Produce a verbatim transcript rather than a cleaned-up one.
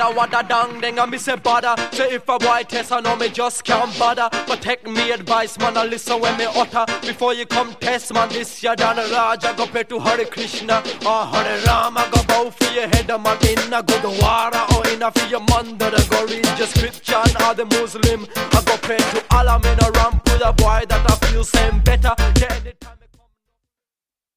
a what a dang dang, I miss a bother. So if a boy test, I know me just can't bother. But take me advice, man, I listen when me utter. Before you come test, man, this ya done Raj. I go pray to Hare Krishna or Hare Rama. Go bow for your head, man, in a Gurdwara or in a for your mother. Go read your scripture and all the Muslim. I go pray to Allah, me no ramp with a boy that I feel same better.